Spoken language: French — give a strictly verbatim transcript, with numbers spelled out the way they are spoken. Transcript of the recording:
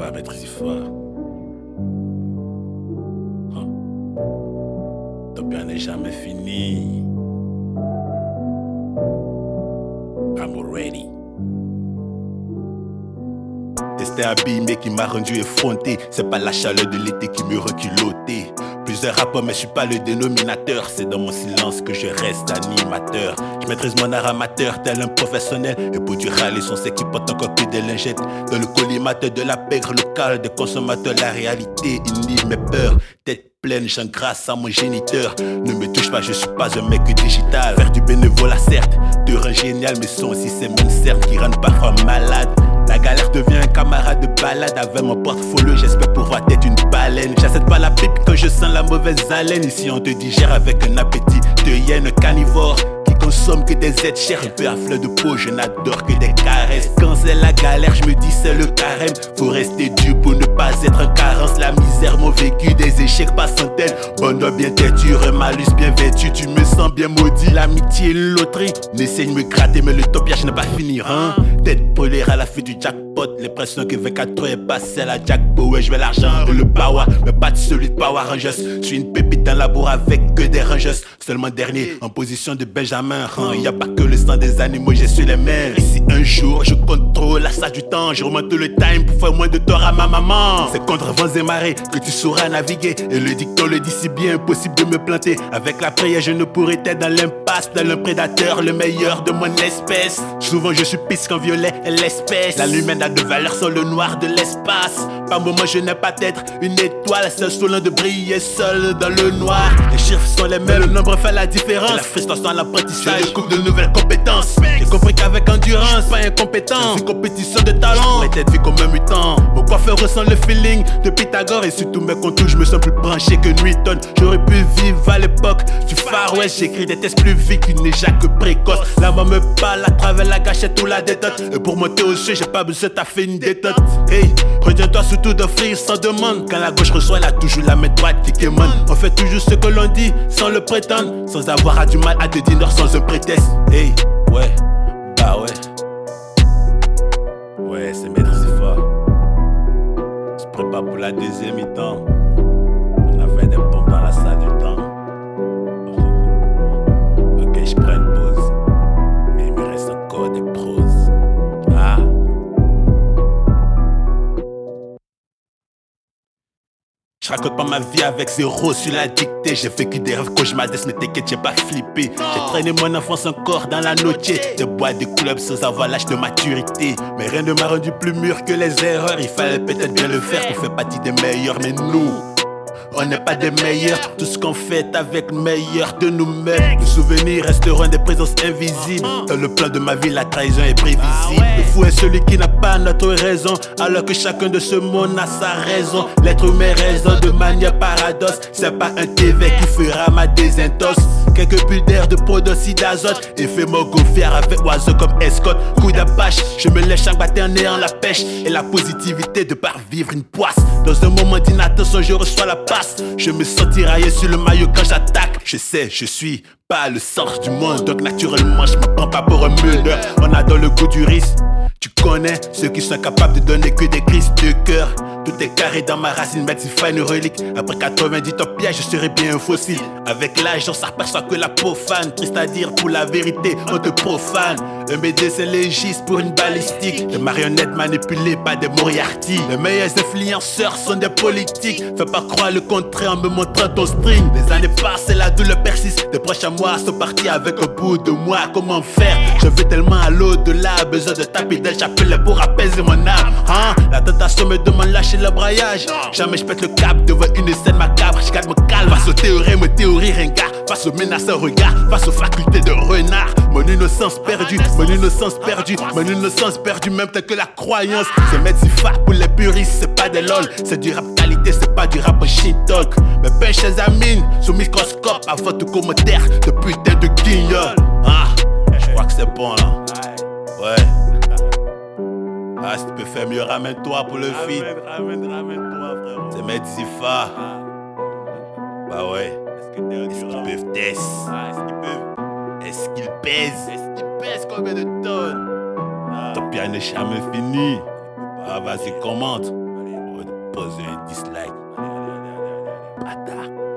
Ifa, maître Ifa. Hein. Ton bien n'est jamais fini. I'm ready. Testé abîmé qui m'a rendu effronté. C'est pas la chaleur de l'été qui me rend culotté. Plusieurs rappeurs mais je suis pas le dénominateur. C'est dans mon silence que je reste animateur. Je maîtrise mon art amateur tel un professionnel. Et pour du râle, son sait qui porte encore que des lingettes. Dans le collimateur de la pègre locale des consommateurs, la réalité inhibe mes peurs. Tête pleine, j'engrasse à mon géniteur. Ne me touche pas, je suis pas un mec digital. Faire du bénévolat certes, te rend génial, mais sont aussi ces mêmes certes qui rendent parfois malade. La galère devient un camarade de balade. Avec mon portfolio, j'espère pouvoir être une baleine. J'accepte pas la pipe quand je sens la mauvaise haleine. Ici on te digère avec un appétit de hyène carnivore qui consomme que des êtres chers. Un peu à fleur de peau, je n'adore que des caresses. Quand c'est la galère, je me dis c'est le carême. Faut rester dur pour ne pas être en carence. La misère, mon vécu, des échecs pas centaines. Bonheur bien têtu, un malus bien vêtu. Tu me sens bien maudit, l'amitié et une loterie. N'essaye de me gratter mais le topiage n'a pas fini, hein. Tête brûlée à la fin du jackpot. L'impression que vingt-quatre heures est passée à la jackpot. Ouais, je veux l'argent et le power, mais pas de celui de Power Rangers. Je suis une pépite dans la bourre avec que des rangers. Seulement dernier, en position de Benjamin. Hein, y a pas que le sang des animaux, je suis les mères. Et si un jour je contrôle la salle du temps, je remonte le time pour faire moins de tort à ma maman. C'est contre vents et marées que tu sauras naviguer. Et le dicton le dit si bien, impossible de me planter. Avec la prière, je ne pourrais être dans l'impasse. Dans le prédateur, le meilleur de mon espèce. Souvent je suis pisse qu'en violet est l'espèce. La lumière n'a de valeur sans le noir de l'espace. Par moment je n'ai pas d'être une étoile, seul souvent de briller seul dans le noir. Les chiffres sont les mêmes, le nombre fait la différence. Et la frustration à l'apprentissage, je découvre de nouvelles compétences. J'ai compris qu'avec endurance, pas incompétence. Une compétition de talent, pour être vu comme un mutant. Mon coiffeur ressent le feeling de Pythagore. Et sur tous mes contours, je me sens plus branché que Newton. J'aurais pu vivre à l'époque du Far West. J'écris des tests plus vite qu'une éjac précoce. La main me parle à travers la gâchette ou la détente. Et pour monter au ciel, j'ai pas besoin de fait une détente. Hey, retiens-toi surtout d'offrir sans demande. Quand la gauche reçoit, elle a toujours la main droite qui quémane. On fait toujours ce que l'on dit sans le prétendre. Sans avoir à du mal à te dire sans un prétexte. Hey, ouais, bah ouais. Ouais, c'est maître Ifa. Je prépare pour la deuxième mi-temps. On a fait des pompes dans la salle du temps. Ok, je prends une pause. Mais il me reste encore des proses. Ah. Je raconte pas ma vie avec zéro sur la dictée. J'ai vécu des rêves cauchemardesques, mais t'inquiète, j'ai pas flippé. J'ai traîné mon enfance encore dans la noche. Des boîtes, des clubs sans avoir l'âge de maturité. Mais rien ne m'a rendu plus mûr que les erreurs. Il fallait peut-être bien le faire pour faire partie des meilleurs. Mais nous, on n'est pas des meilleurs. Tout ce qu'on fait avec le meilleur de nous-mêmes. Les souvenirs resteront des présences invisibles. Dans le plan de ma vie, la trahison est prévisible. Le fou est celui qui n'a pas notre raison, alors que chacun de ce monde a sa raison. L'être humain raison de manière paradoxe. C'est pas un T V qui fera ma désintox. Quelques bulles d'air de protoxyde d'azote. Et fais mon fier avec oiseau comme escorte. Coup d'apache, je me lèche chaque matin en ayant la pêche. Et la positivité de par vivre une poisse. Dans un moment d'inattention, je reçois la passe. Je me sens tiraillé sur le maillot quand j'attaque. Je sais, je suis pas le centre du monde. Donc naturellement, je me prends pas pour un meneur. On a dans le goût du risque. Tu connais ceux qui sont capables de donner que des crises de cœur. Tout est carré dans ma racine, mais c'est pas une relique. Après quatre-vingt-dix top pièges, je serai bien un fossile. Avec l'âge, on s'aperçoit que la profane. Triste à dire, pour la vérité, on te profane. Un B D c'est légiste pour une balistique. Des marionnettes manipulées par des Moriarty. Les meilleurs influenceurs sont des politiques. Fais pas croire le contraire en me montrant ton string. Les années passent et la douleur persiste. Des proches à moi sont partis avec un bout de moi. Comment faire? Je veux tellement à l'au-delà. Besoin de taper des chapelets pour apaiser mon âme. Hein? La tentation me demande lâcher le braillage. Jamais je pète le cap devant une scène macabre. Je garde mon calme face aux théorèmes, théories ringards. Face aux menaçants regards, face aux facultés de renard. Mon innocence perdue, mon innocence perdue, mon innocence perdue, même tel que la croyance. C'est mettre Ifa pour les puristes, c'est pas des lol. C'est du rap qualité, c'est pas du rap shit talk. Mes pêches examinent sous microscope avant tout commentaire de putain de guignol. Ah, je crois que c'est bon là. Ouais. Ah, si tu peux faire mieux, ramène-toi pour le feat. Ramène, ramène-toi, frérot. C'est mettre Ifa. Bah ouais. Est-ce Est-ce qu'ils peuvent test? Ah, est-ce qu'ils peuvent? Est-ce qu'ils pèsent? Est-ce qu'ils pèsent combien de tonnes? Ah. Ton bien n'est jamais fini. Ah, vas-y, commente. Allez. pose un dislike. Bâtard.